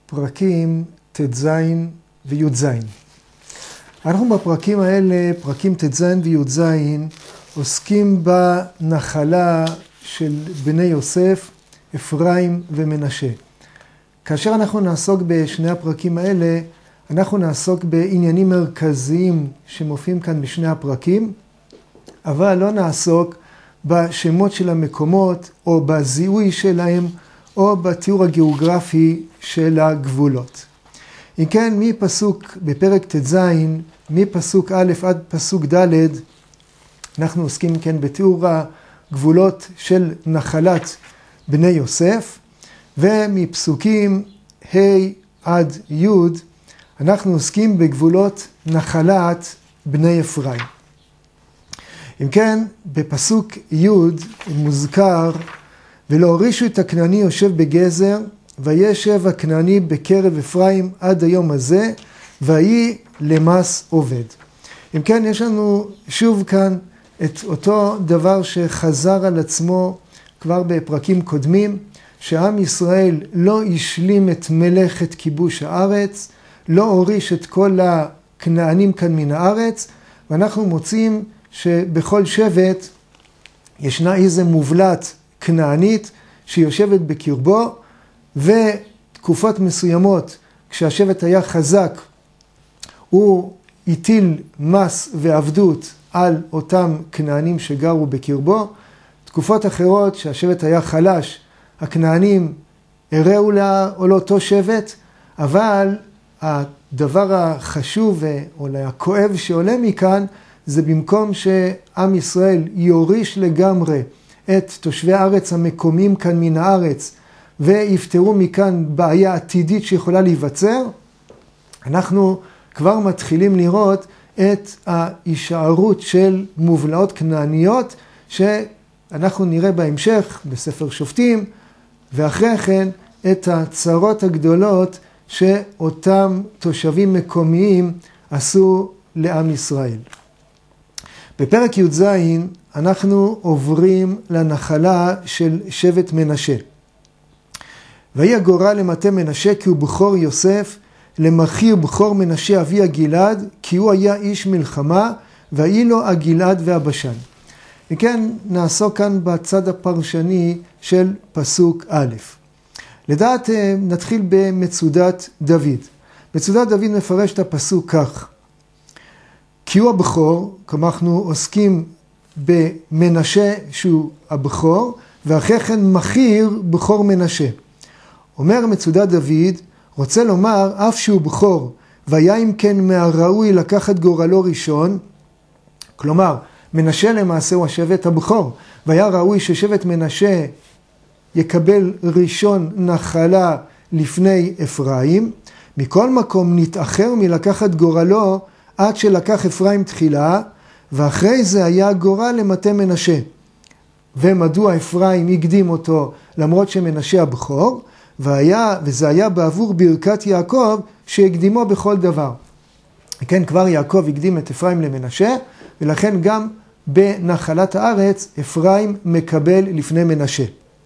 פרקים ט"ז וי"ז. אנחנו בפרקים האלה, פרקים ט"ז וי"ז, עוסקים בנחלה של בני יוסף, אפרים ומנשה. כאשר אנחנו נעסוק בשני הפרקים האלה, אנחנו נעסוק בעניינים מרכזיים שמופיעים כאן בשני הפרקים, אבל לא נעסוק בשמות של המקומות או בזיהוי שלהם או בתיאור הגיאוגרפי של הגבולות. אם כן, מפסוק בפרק ט"ז, מפסוק א' עד פסוק ד', אנחנו עוסקים כן בתיאור הגבולות של נחלת בני יוסף, ומפסוקים ה' עד י' אנחנו עוסקים בגבולות נחלת בני אפרים. אם כן, בפסוק י' מוזכר, ולא הורישו את הכנעני יושב בגזר, וישב הכנעני בקרב אפרים עד היום הזה, ויהי למס עובד. אם כן, יש לנו שוב כאן את אותו דבר שחזר על עצמו כבר בפרקים קודמים, שעם ישראל לא השלים את מלאכת כיבוש הארץ, לא הוריש את כל הכנענים כאן מן הארץ, ואנחנו מוצאים שבכל שבט ישנה איזה מובלת כנענית שיושבת בקרבו, ותקופות מסוימות כשהשבט היה חזק הוא הטיל מס ועבדות על אותם כנענים שגרו בקרבו. תקופות אחרות שהשבט היה חלש, הכנענים הראו לאותו שבט, אבל הדבר החשוב או הכואב שעולה מכאן זה במקום שעם ישראל יוריש לגמרי את תושבי הארץ המקומיים כאן מן הארץ ויפתרו מכאן בעיה עתידית שיכולה להיווצר, אנחנו כבר מתחילים לראות את ההישארות של מובלעות כנעניות שאנחנו נראה בהמשך בספר שופטים, ואחרי כן את הצרות הגדולות שאותם תושבים מקומיים עשו לעם ישראל. בפרק י"ז אנחנו עוברים לנחלה של שבט מנשה. ויהי הגורל למטה מנשה כי הוא בכור יוסף, למחיר בכור מנשה אבי הגלעד, כי הוא היה איש מלחמה, והיא לו הגלעד והבשן. וכן נעסוק כאן בצד הפרשני של פסוק א'. לדעת נתחיל במצודת דוד. מצודת דוד מפרש את הפסוק כך: כי הוא הבכור, כלומר אנחנו עוסקים במנשה שהוא הבכור, ואחרי כן מחיר בכור מנשה. אומר מצודת דוד, רוצה לומר, אף שהוא בכור, והיה אם כן מהראוי לקחת גורלו ראשון, כלומר, מנשה למעשה הוא השבט הבכור, והיה ראוי ששבט מנשה יקבל ראשון נחלה לפני אפרים, מכל מקום נתאחר מלקחת גורלו עד שלקח אפרים תחילה, ואחרי זה היה גורל למטה מנשה. ומדוע אפרים הקדים אותו למרות שמנשה הבכור, וזה היה בעבור ברכת יעקב שהקדימו בכל דבר. כן, כבר יעקב הקדים את אפרים למנשה, ולכן גם בנחלת הארץ אפרים מקבל לפני מנשה.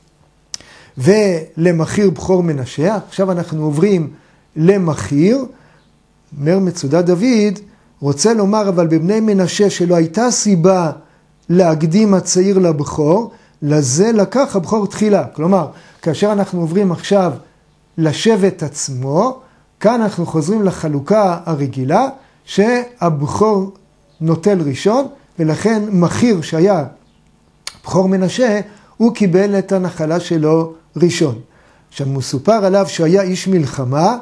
ולמחיר בכור מנשה, עכשיו אנחנו עוברים למחיר, אומר מצודת דוד, רוצה לומר אבל בבני מנשה שלא הייתה סיבה להקדים הצעיר לבכור, לזה לקח הבכור תחילה. כלומר, כאשר אנחנו עוברים עכשיו לשבט עצמו, כאן אנחנו חוזרים לחלוקה הרגילה, שהבכור נוטל ראשון, ולכן מחיר שהיה בכור מנשה, הוא קיבל את הנחלה שלו ראשון. עכשיו מסופר עליו שהיה איש מלחמה,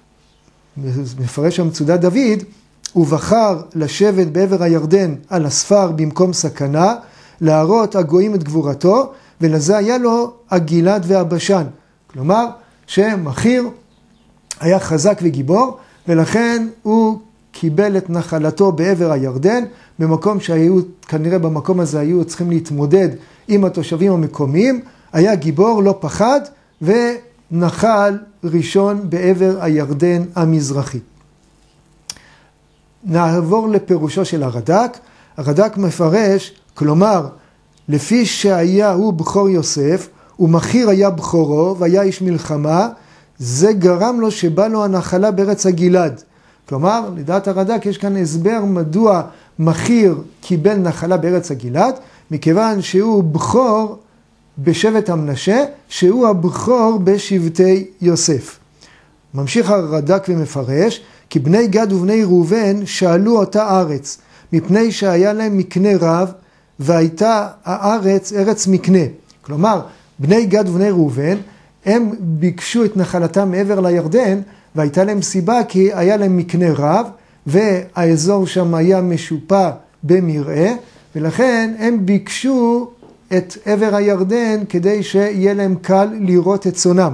מפרש מצודת דוד, הוא בחר לשבת בעבר הירדן על הספר במקום סכנה, להראות הגויים את גבורתו, ולזה היה לו הגלעד והבשן. כלומר, שמחיר היה חזק וגיבור, ולכן הוא קיבל את נחלתו בעבר הירדן, במקום שהיו, כנראה במקום הזה היו צריכים להתמודד עם התושבים המקומיים, היה גיבור, לא פחד, ונחל ראשון בעבר הירדן המזרחי. נעבור לפירושו של הרד"ק. הרד"ק מפרש, כלומר, לפי שהיה הוא בכור יוסף, ומחיר היה בכורו, והיה איש מלחמה, זה גרם לו שבא לו הנחלה בארץ הגלעד. כלומר, לדעת הרד"ק יש כאן הסבר מדוע מחיר קיבל נחלה בארץ הגלעד, מכיוון שהוא בכור בשבט המנשה, שהוא הבכור בשבטי יוסף. ממשיך הרד"ק ומפרש, כי בני גד ובני ראובן שאלו אותה ארץ, מפני שהיה להם מקנה רב, והייתה הארץ ארץ מקנה. כלומר, בני גד ובני ראובן, הם ביקשו את נחלתם מעבר לירדן, והייתה להם סיבה כי היה להם מקנה רב, והאזור שם היה משופע במרעה, ולכן הם ביקשו את עבר הירדן כדי שיהיה להם קל לראות את צונם.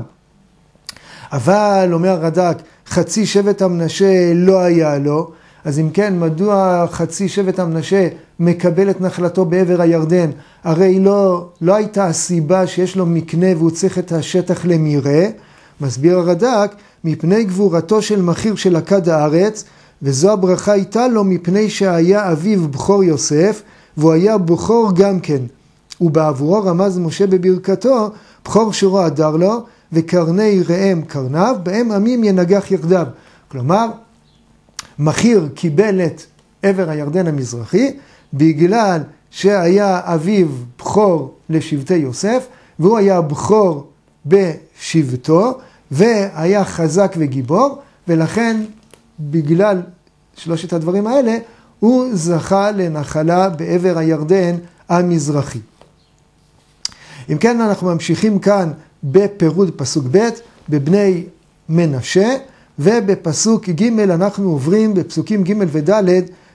אבל, אומר הרד"ק, חצי שבט המנשה לא היה לו, אז אם כן, מדוע חצי שבט המנשה מקבל את נחלתו בעבר הירדן? הרי לא הייתה הסיבה שיש לו מקנה והוא צריך את השטח למרעה. מסביר הרד"ק, מפני גבורתו של מחיר של הכד הארץ, וזו הברכה הייתה לו מפני שהיה אביו בכור יוסף, והוא היה בכור גם כן. ובעבורו רמז משה בברכתו, בכור שורו הדר לו, וקרני ראם קרניו, בהם עמים ינגח יחדיו. כלומר, מחיר קיבל את עבר הירדן המזרחי, בגלל שהיה אביו בכור לשבטי יוסף, והוא היה בכור בשבטו, והיה חזק וגיבור, ולכן בגלל שלושת הדברים האלה, הוא זכה לנחלה בעבר הירדן המזרחי. אם כן, אנחנו ממשיכים כאן בפירוד פסוק ב' בבני מנשה, ובפסוק ג' אנחנו עוברים בפסוקים ג' וד'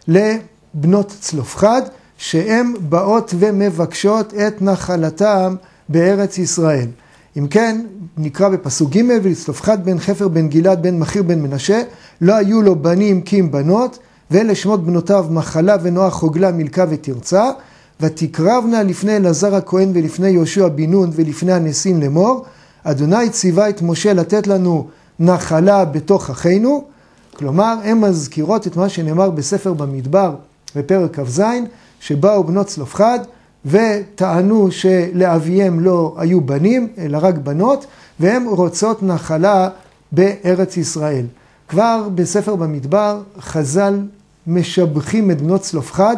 לבנות צלופחד, שהן באות ומבקשות את נחלתם בארץ ישראל. אם כן, נקרא בפסוק ג' ולצלופחד בן חפר בן גלעד בן מחיר בן מנשה, לא היו לו בנים כי אם בנות, ולשמות בנותיו מחלה ונוח חוגלה מלכה ותרצה, ותקרבנה לפני אלעזר הכהן ולפני יהושע בן נון ולפני הנשיאים לאמור, אדוני ציווה את משה לתת לנו נחלה בתוך אחינו. כלומר, הן מזכירות את מה שנאמר בספר במדבר בפרק כ"ז, שבאו בנות צלופחד וטענו שלאביהם לא היו בנים אלא רק בנות, והן רוצות נחלה בארץ ישראל. כבר בספר במדבר חז"ל משבחים את בנות צלופחד,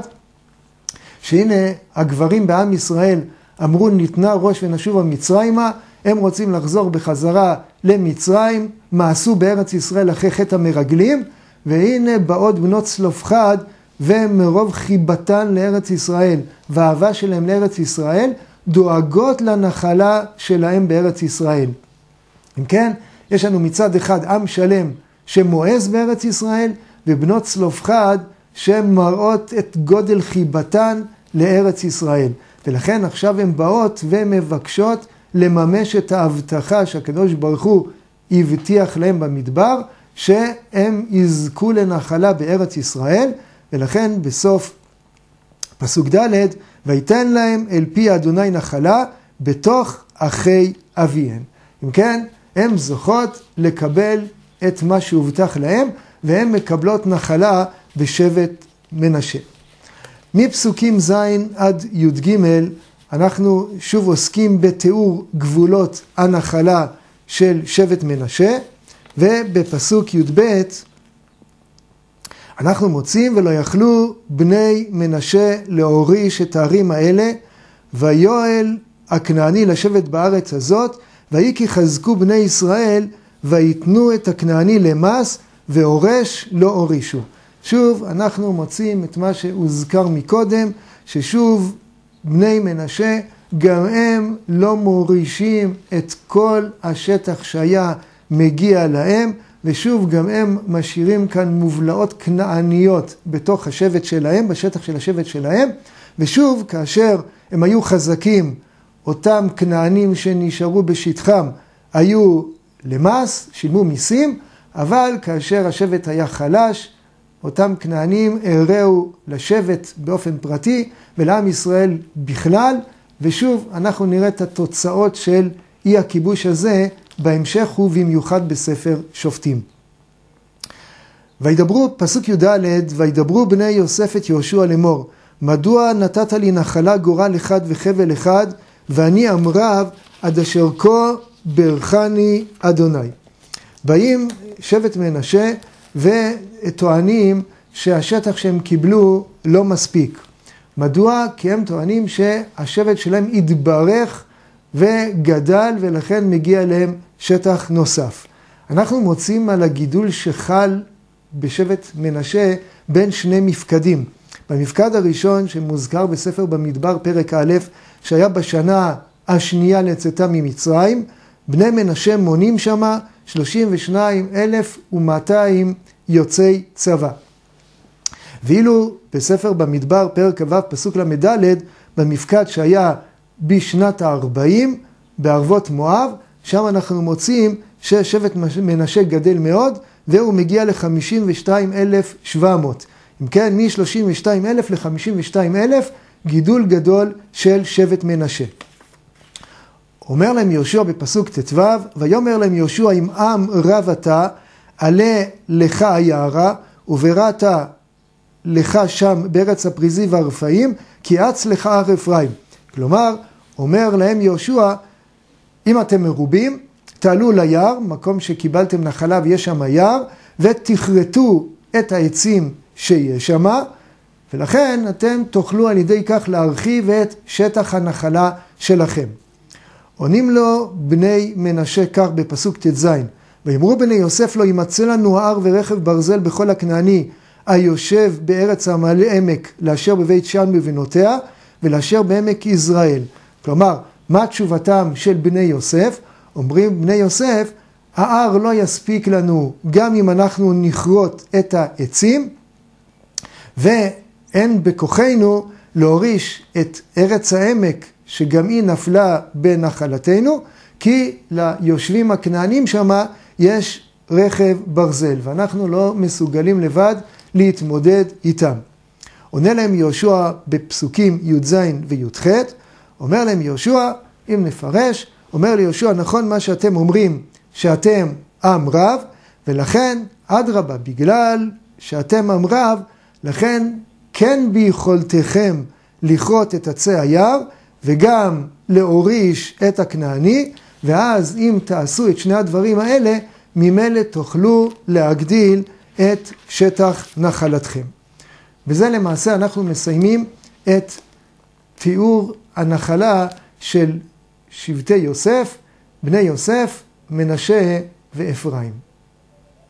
שהנה הגברים בעם ישראל אמרו ניתנה ראש ונשובה מצרימה, הם רוצים לחזור בחזרה למצרים, מעשו בארץ ישראל אחרי חטא המרגלים, והנה באות בנות צלופחד ומרוב חיבתן לארץ ישראל והאהבה שלהם לארץ ישראל, דואגות לנחלה שלהם בארץ ישראל. אם כן, יש לנו מצד אחד עם שלם שמואס בארץ ישראל, ובנות צלופחד שמראות את גודל חיבתן לארץ ישראל. ולכן עכשיו הן באות ומבקשות לממש את ההבטחה שהקדוש ברוך הוא הבטיח להם במדבר, שהם יזכו לנחלה בארץ ישראל, ולכן בסוף פסוק ד' ויתן להם אל פי אדוני נחלה בתוך אחי אביהם. אם כן, הם זוכות לקבל את מה שהובטח להם, והן מקבלות נחלה בשבט מנשה. מפסוקים ז' עד י"ג אנחנו שוב עוסקים בתיאור גבולות הנחלה של שבט מנשה, ובפסוק י"ב אנחנו מוצאים ולא יכלו בני מנשה להוריש את הערים האלה, ויואל הכנעני לשבת בארץ הזאת, ויהי כי חזקו בני ישראל ויתנו את הכנעני למס, והורש לא הורישו. שוב אנחנו מוצאים את מה שהוזכר מקודם, ששוב בני מנשה גם הם לא מורישים את כל השטח שהיה מגיע להם, ושוב גם הם משאירים כאן מובלעות כנעניות בתוך השבט שלהם, בשטח של השבט שלהם, ושוב כאשר הם היו חזקים, אותם כנענים שנשארו בשטחם היו למס, שילמו מיסים, אבל כאשר השבט היה חלש, אותם כנענים הראו לשבט באופן פרטי ולעם ישראל בכלל, ושוב אנחנו נראה את התוצאות של אי הכיבוש הזה בהמשך ובמיוחד בספר שופטים. וידברו, פסוק י"ד, וידברו בני יוסף את יהושע לאמור, מדוע נתת לי נחלה גורל אחד וחבל אחד, ואני אמריו עד אשר כה ברכני אדוני. באים שבט מנשה וטוענים שהשטח שהם קיבלו לא מספיק. מדוע? כי הם טוענים שהשבט שלהם התברך וגדל ולכן מגיע להם שטח נוסף. אנחנו מוצאים על הגידול שחל בשבט מנשה בין שני מפקדים. במפקד הראשון שמוזכר בספר במדבר פרק א', שהיה בשנה השנייה לצאתם ממצרים, בני מנשה מונים שמה 32,200 יוצאי צבא. ואילו בספר במדבר פרק ו' פסוק למד' במפקד שהיה בשנת ה-40 בערבות מואב, שם אנחנו מוצאים ששבט מנשה גדל מאוד והוא מגיע ל-52,700. אם כן, מ-32,000 ל-52,000 גידול גדול של שבט מנשה. אומר להם יהושע בפסוק ט"ו, ויאמר להם יהושע אם עם רב אתה, עלה לך היערה ובראת לך שם בארץ הפריזי והרפאים, כי אץ לך הר אפרים. כלומר, אומר להם יהושע, אם אתם מרובים, תעלו ליער, מקום שקיבלתם נחלה ויש שם יער, ותכרתו את העצים שיש שם, ולכן אתם תוכלו על ידי כך להרחיב את שטח הנחלה שלכם. עונים לו בני מנשה כך בפסוק ט"ז, ויאמרו בני יוסף לא ימצא לנו ההר ורכב ברזל בכל הכנעני, היושב בארץ העמק לאשר בבית שאן ובנותיה, ולאשר בעמק יזרעאל. כלומר, מה תשובתם של בני יוסף? אומרים בני יוסף, ההר לא יספיק לנו גם אם אנחנו נכרות את העצים, ואין בכוחנו להוריש את ארץ העמק שגם היא נפלה בנחלתנו, כי ליושבים הכנענים שמה יש רכב ברזל, ואנחנו לא מסוגלים לבד להתמודד איתם. עונה להם יהושע בפסוקים י"ז וי"ח, אומר להם יהושע, אם נפרש, אומר ליהושע, נכון מה שאתם אומרים, שאתם עם רב, ולכן אדרבה, בגלל שאתם עם רב, לכן כן ביכולתכם לכרות את עצי היער, וגם להוריש את הכנעני, ואז אם תעשו את שני הדברים האלה, ממילא תוכלו להגדיל את שטח נחלתכם. בזה למעשה אנחנו מסיימים את תיאור הנחלה של שבטי יוסף, בני יוסף, מנשה ואפרים.